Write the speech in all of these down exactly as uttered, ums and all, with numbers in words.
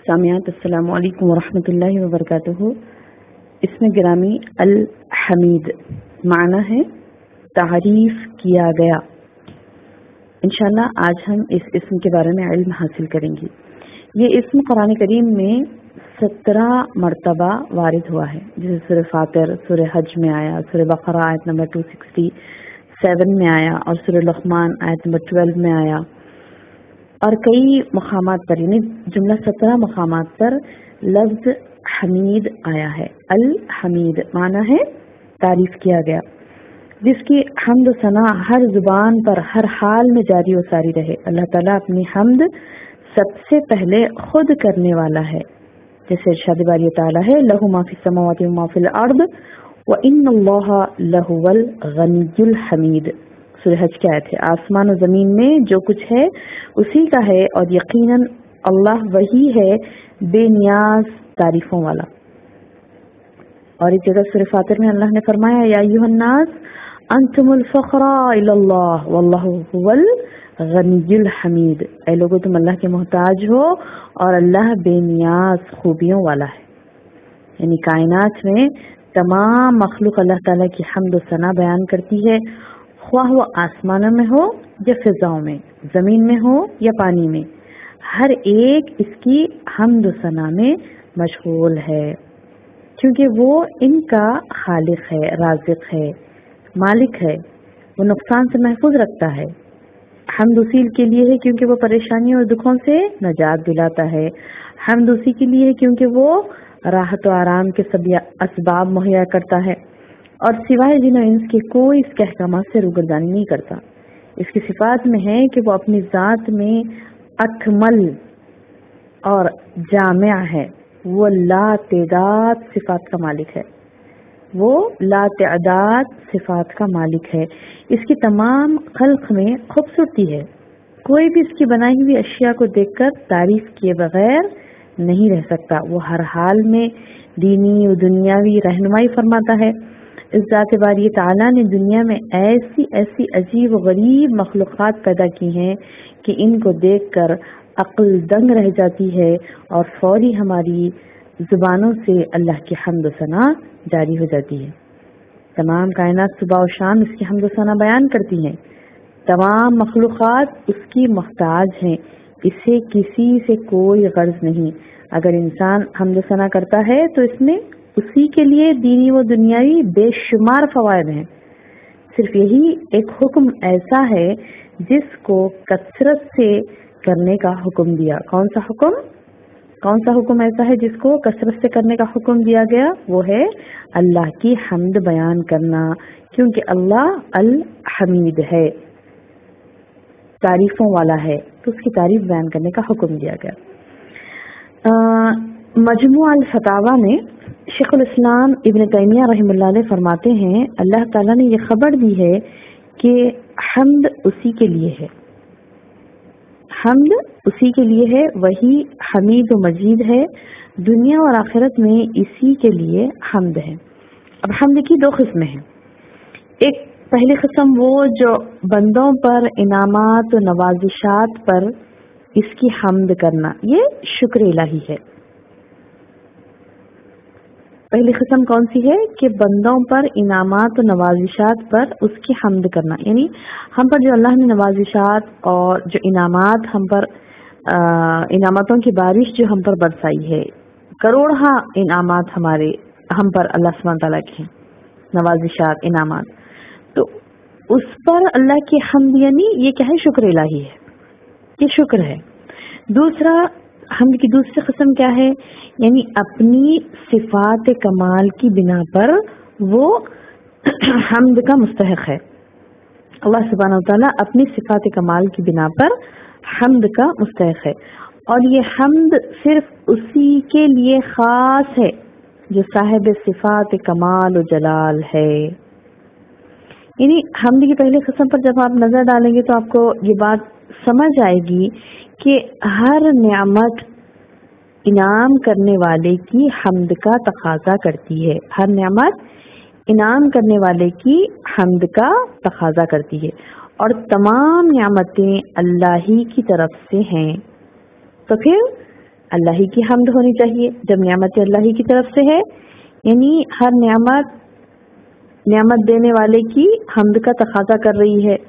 سامعات السلام علیکم ورحمۃ اللہ وبرکاتہ۔ اسم گرامی الحمید معنی ہے تعریف کیا گیا۔ انشاءاللہ آج ہم اس اسم کے بارے میں علم حاصل کریں گے۔ یہ اسم قرآن کریم میں سترہ مرتبہ وارد ہوا ہے، جیسے سورہ فاطر، سورہ حج میں آیا، سورہ بقرہ آیت نمبر دو سو سڑسٹھ میں آیا، اور سورہ لقمان آیت نمبر بارہ میں آیا، اور کئی مقامات پر یعنی جملہ سترہ مقامات پر لفظ حمید آیا ہے۔ الحمید معنی ہے تعریف کیا گیا، جس کی حمد و ثنا ہر زبان پر ہر حال میں جاری و ساری رہے۔ اللہ تعالیٰ اپنی حمد سب سے پہلے خود کرنے والا ہے، جیسے ارشاد باری تعالیٰ ہے لَهُ مَا فِي السَّمَاوَاتِ وَمَا فِي الْأَرْضِ وَإِنَّ اللَّهَ لَهُوَ الْغَنِيُّ الْحَمِيدُ۔ سورہ حج کی آیت ہے، آسمان و زمین میں جو کچھ ہے اسی کا ہے، اور یقیناً اللہ وہی ہے بے نیاز تعریفوں والا۔ اور ایک جگہ سورہ فاطر میں اللہ نے فرمایا یا ایھا الناس انتم الفقراء الی اللہ واللہ هو الغنی الحمید، اے لوگو تم اللہ کے محتاج ہو اور اللہ بے نیاز خوبیوں والا ہے۔ یعنی کائنات میں تمام مخلوق اللہ تعالیٰ کی حمد و ثنا بیان کرتی ہے، خواہ وہ آسمانوں میں ہو یا فضاؤں میں، زمین میں ہو یا پانی میں، ہر ایک اس کی حمد و ثنا میں مشغول ہے، کیونکہ وہ ان کا خالق ہے، رازق ہے، مالک ہے، وہ نقصان سے محفوظ رکھتا ہے۔ حمد اسی کے لیے ہے کیونکہ وہ پریشانیوں اور دکھوں سے نجات دلاتا ہے، حمد اسی کے لیے ہے کیونکہ وہ راحت و آرام کے سب اسباب مہیا کرتا ہے، اور سوائے جن و انس کے کوئی اس کے احکامات سے روگردانی نہیں کرتا۔ اس کی صفات میں ہے کہ وہ اپنی ذات میں اکمل اور جامع ہے، وہ لا تعداد صفات کا مالک ہے، وہ لا تعداد صفات کا مالک ہے۔ اس کی تمام خلق میں خوبصورتی ہے، کوئی بھی اس کی بنائی ہوئی اشیاء کو دیکھ کر تعریف کیے بغیر نہیں رہ سکتا۔ وہ ہر حال میں دینی و دنیاوی رہنمائی فرماتا ہے۔ اس ذات باری تعالیٰ نے دنیا میں ایسی ایسی عجیب و غریب مخلوقات پیدا کی ہیں کہ ان کو دیکھ کر عقل دنگ رہ جاتی ہے، اور فوری ہماری زبانوں سے اللہ کی حمد و ثنا جاری ہو جاتی ہے۔ تمام کائنات صبح و شام اس کی حمد و ثنا بیان کرتی ہیں، تمام مخلوقات اس کی محتاج ہیں، اسے کسی سے کوئی غرض نہیں۔ اگر انسان حمد و ثنا کرتا ہے تو اس میں اسی کے لیے دینی و دنیاوی بے شمار فوائد ہیں۔ صرف یہی ایک حکم ایسا ہے جس کو کثرت سے کرنے کا حکم دیا۔ کون سا حکم کون سا حکم ایسا ہے جس کو کثرت سے کرنے کا حکم دیا گیا؟ وہ ہے اللہ کی حمد بیان کرنا، کیونکہ اللہ الحمید ہے، تعریفوں والا ہے، تو اس کی تعریف بیان کرنے کا حکم دیا گیا۔ مجموع الفتاوی میں شیخ الاسلام ابن تیمیہ رحمہ اللہ علیہ فرماتے ہیں اللہ تعالیٰ نے یہ خبر دی ہے کہ حمد اسی کے لیے ہے، حمد اسی کے لیے ہے، وہی حمید و مجید ہے، دنیا اور آخرت میں اسی کے لیے حمد ہے۔ اب حمد کی دو قسمیں ہیں، ایک پہلی قسم وہ جو بندوں پر انعامات و نوازشات پر اس کی حمد کرنا، یہ شکر الہی ہے۔ پہلی قسم کون سی ہے کہ بندوں پر انعامات و نوازشات پر اس کی حمد کرنا، یعنی ہم پر جو اللہ نے نوازشات اور جو انعامات ہم پر انعاماتوں کی بارش جو ہم پر برسائی ہے، کروڑہا انعامات ہمارے ہم پر اللہ سبحانہ تعالیٰ کے ہیں، نوازشات انعامات، تو اس پر اللہ کی حمد یعنی یہ کیا ہے؟ شکر الہی ہے، یہ شکر ہے۔ دوسرا حمد کی دوسری قسم کیا ہے؟ یعنی اپنی صفات کمال کی بنا پر وہ حمد کا مستحق ہے۔ اللہ سبحانہ وتعالیٰ اپنی صفات کمال کی بنا پر حمد کا مستحق ہے، اور یہ حمد صرف اسی کے لیے خاص ہے جو صاحب صفات کمال و جلال ہے۔ یعنی حمد کی پہلی قسم پر جب آپ نظر ڈالیں گے تو آپ کو یہ بات سمجھ آئے گی کہ ہر نعمت انعام کرنے والے کی حمد کا تقاضا کرتی ہے، ہر نعمت انعام کرنے والے کی حمد کا تقاضا کرتی ہے، اور تمام نعمتیں اللہ ہی کی طرف سے ہیں۔ تو پھر اللہ ہی کی حمد ہونی چاہیے جب نعمت اللہ ہی کی طرف سے ہے، یعنی ہر نعمت نعمت دینے والے کی حمد کا تقاضا کر رہی ہے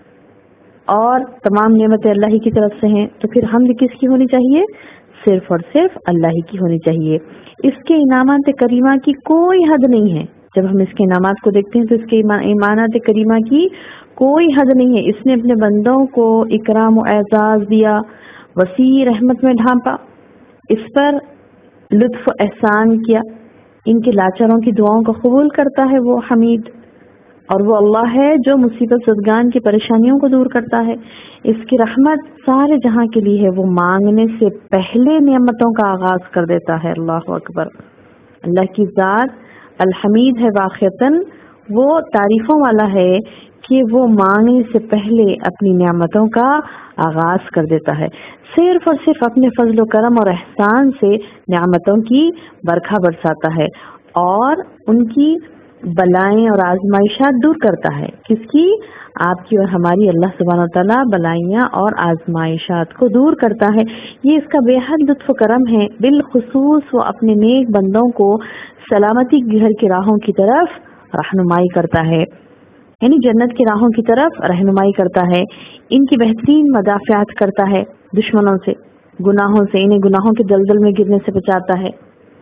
اور تمام نعمتیں اللہ ہی کی طرف سے ہیں، تو پھر حمد کس کی ہونی چاہیے؟ صرف اور صرف اللہ ہی کی ہونی چاہیے۔ اس کے انعامات کریمہ کی کوئی حد نہیں ہے۔ جب ہم اس کے انعامات کو دیکھتے ہیں تو اس کے ایمانات کریمہ کی کوئی حد نہیں ہے۔ اس نے اپنے بندوں کو اکرام و اعزاز دیا، وسیع رحمت میں ڈھانپا، اس پر لطف و احسان کیا، ان کے لاچاروں کی دعاؤں کو قبول کرتا ہے وہ حمید، اور وہ اللہ ہے جو مصیبت زدگان کی پریشانیوں کو دور کرتا ہے۔ اس کی رحمت سارے جہاں کے لیے ہے، وہ مانگنے سے پہلے نعمتوں کا آغاز کر دیتا ہے۔ اللہ اکبر۔ اللہ کی ذات الحمید ہے، واقعتاً وہ تعریفوں والا ہے کہ وہ مانگنے سے پہلے اپنی نعمتوں کا آغاز کر دیتا ہے، صرف اور صرف اپنے فضل و کرم اور احسان سے نعمتوں کی برکھا برساتا ہے اور ان کی بلائیں اور آزمائشات دور کرتا ہے۔ کس کی؟ آپ کی اور ہماری۔ اللہ سبحانہ و تعالیٰ بلائیاں اور آزمائشات کو دور کرتا ہے۔ یہ اس کا بے حد لطف و کرم ہے۔ بالخصوص وہ اپنے نیک بندوں کو سلامتی کی گھر کی راہوں کی طرف رہنمائی کرتا ہے، یعنی جنت کی راہوں کی طرف رہنمائی کرتا ہے، ان کی بہترین مدافعات کرتا ہے دشمنوں سے، گناہوں سے، انہیں گناہوں کے دلدل میں گرنے سے بچاتا ہے،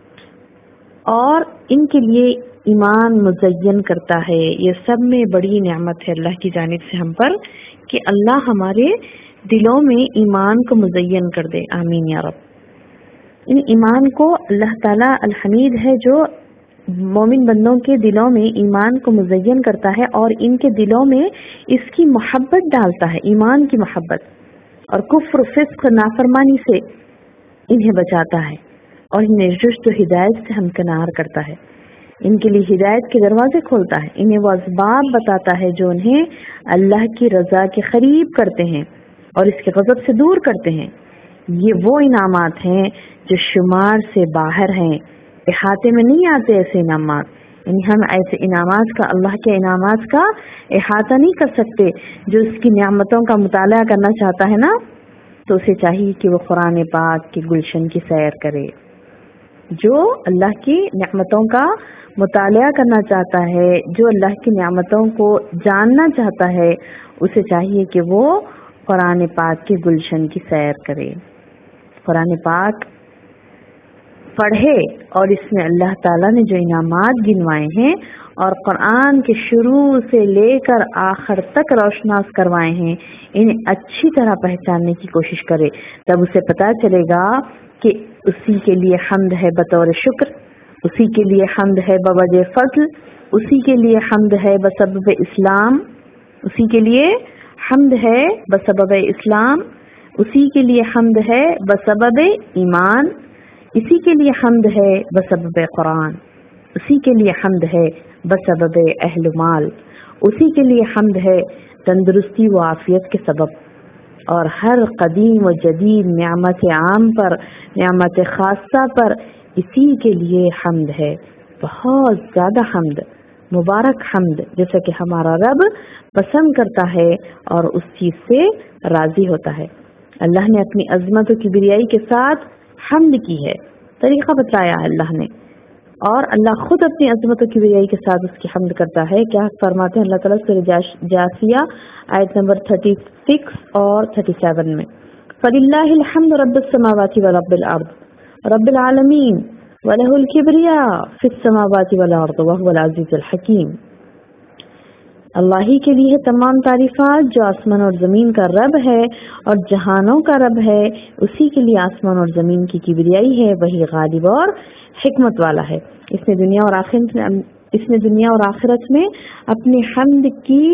اور ان کے لیے ایمان مزین کرتا ہے۔ یہ سب میں بڑی نعمت ہے اللہ کی جانب سے ہم پر کہ اللہ ہمارے دلوں میں ایمان کو مزین کر دے، آمین یا رب۔ ان ایمان کو اللہ تعالیٰ الحمید ہے جو مومن بندوں کے دلوں میں ایمان کو مزین کرتا ہے اور ان کے دلوں میں اس کی محبت ڈالتا ہے، ایمان کی محبت، اور کفر، فسق، نافرمانی سے انہیں بچاتا ہے اور انہیں رشد و ہدایت سے ہمکنار کرتا ہے، ان کے لیے ہدایت کے دروازے کھولتا ہے، انہیں وہ اسباب بتاتا ہے جو انہیں اللہ کی رضا کے قریب کرتے ہیں اور اس کے غضب سے دور کرتے ہیں۔ یہ وہ انعامات ہیں جو شمار سے باہر ہیں، احاطے میں نہیں آتے ایسے انعامات، یعنی ہم ایسے انعامات کا، اللہ کے انعامات کا احاطہ نہیں کر سکتے۔ جو اس کی نعمتوں کا مطالعہ کرنا چاہتا ہے نا، تو اسے چاہیے کہ وہ قرآن پاک کے گلشن کی سیر کرے۔ جو اللہ کی نعمتوں کا مطالعہ کرنا چاہتا ہے، جو اللہ کی نعمتوں کو جاننا چاہتا ہے، اسے چاہیے کہ وہ قرآن پاک کے گلشن کی سیر کرے، قرآن پاک پڑھے، اور اس میں اللہ تعالیٰ نے جو انعامات گنوائے ہیں اور قرآن کے شروع سے لے کر آخر تک روشناس کروائے ہیں، انہیں اچھی طرح پہچاننے کی کوشش کرے، تب اسے پتہ چلے گا کہ اسی کے لیے حمد ہے بطور شکر، اسی کے لیے حمد ہے بوجہ فضل، اسی کے لیے حمد ہے بسبب اسلام، اسی کے لیے حمد ہے بسبب اسلام، اسی کے لیے حمد ہے بسبب ایمان، اسی کے لیے حمد ہے بسبب قرآن، اسی کے لیے حمد ہے بسبب اہل مال، اسی کے لیے حمد ہے تندرستی و عافیت کے سبب، اور ہر قدیم و جدید نعمت عام پر، نعمت خاصہ پر اسی کے لیے حمد ہے، بہت زیادہ حمد، مبارک حمد، جیسا کہ ہمارا رب پسند کرتا ہے اور اس چیز سے راضی ہوتا ہے۔ اللہ نے اپنی عظمت و کبریائی کے ساتھ حمد کی ہے، طریقہ بتایا ہے اللہ نے، اور اللہ خود اپنی عظمت و کبریائی کے ساتھ اس کی حمد کرتا ہے۔ کیا فرماتے ہیں اللہ تعالیٰ سورہ جاثیہ آیت نمبر چھتیس اور سینتیس میں، فَلِلَّهِ الْحَمْدُ رَبِّ السَّمَاوَاتِ وَرَبِّ الْأَرْضِ رَبِّ الْعَالَمِينَ وَلَهُ الْكِبْرِيَاءُ فِي السَّمَاوَاتِ وَالْأَرْضِ وَهُوَ الْعَزِيزُ الْحَكِيمُ۔ اللہ ہی کے لیے تمام تعریفات جو آسمان اور زمین کا رب ہے اور جہانوں کا رب ہے، اسی کے لیے آسمان اور زمین کی کبریائی ہے، وہی غالب اور حکمت والا ہے۔ اس نے دنیا اور آخرت میں اس نے دنیا اور آخرت میں اپنی حمد کی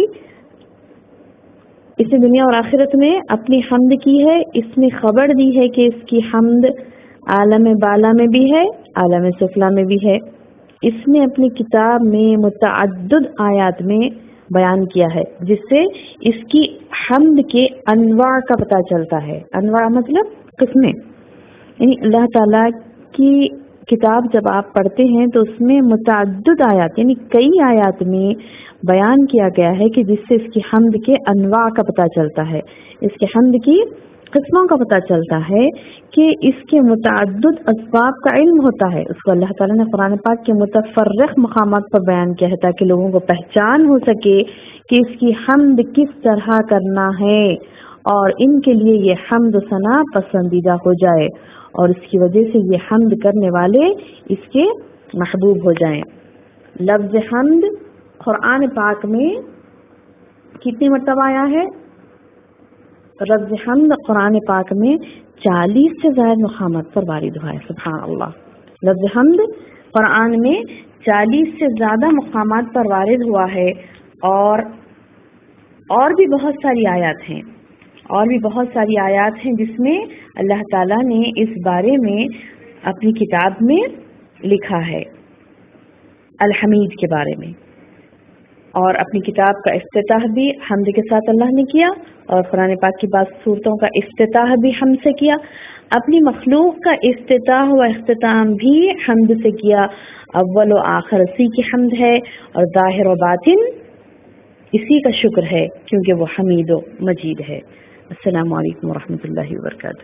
اس نے دنیا اور آخرت میں اپنی حمد کی ہے، اس نے خبر دی ہے کہ اس کی حمد عالم بالا میں بھی ہے، عالم سفلا میں بھی ہے۔ اس نے اپنی کتاب میں متعدد آیات میں بیان کیا ہے، جس سے اس کی حمد کے انواع کا پتہ چلتا ہے۔ انواع مطلب قسمیں، یعنی اللہ تعالیٰ کی کتاب جب آپ پڑھتے ہیں تو اس میں متعدد آیات، یعنی کئی آیات میں بیان کیا گیا ہے کہ جس سے اس کی حمد کے انواع کا پتہ چلتا ہے، اس کے حمد کی قسموں کا پتہ چلتا ہے کہ اس کے متعدد اسباب کا علم ہوتا ہے. اس کو اللہ تعالیٰ نے قرآن پاک کے متفرق مقامات پر بیان کیا ہے تاکہ لوگوں کو پہچان ہو سکے کہ اس کی حمد کس طرح کرنا ہے اور ان کے لیے یہ حمد و ثنا پسندیدہ ہو جائے اور اس کی وجہ سے یہ حمد کرنے والے اس کے محبوب ہو جائیں. لفظ حمد قرآن پاک میں کتنی مرتبہ آیا ہے؟ لفظ حمد قرآن پاک میں چالیس سے زائد مقامات پر وارد ہوا ہے. سبحان اللہ. لفظ حمد قرآن میں چالیس سے زیادہ مقامات پر وارد ہوا ہے اور اور بھی بہت ساری آیات ہیں اور بھی بہت ساری آیات ہیں جس میں اللہ تعالیٰ نے اس بارے میں اپنی کتاب میں لکھا ہے الحمید کے بارے میں. اور اپنی کتاب کا افتتاح بھی حمد کے ساتھ اللہ نے کیا اور قرآن پاک کی بعض صورتوں کا افتتاح بھی حمد سے کیا. اپنی مخلوق کا افتتاح و اختتام بھی حمد سے کیا. اول و آخر اسی کی حمد ہے اور ظاہر و باطن اسی کا شکر ہے کیونکہ وہ حمید و مجید ہے. السلام علیکم ورحمۃ اللہ وبرکاتہ.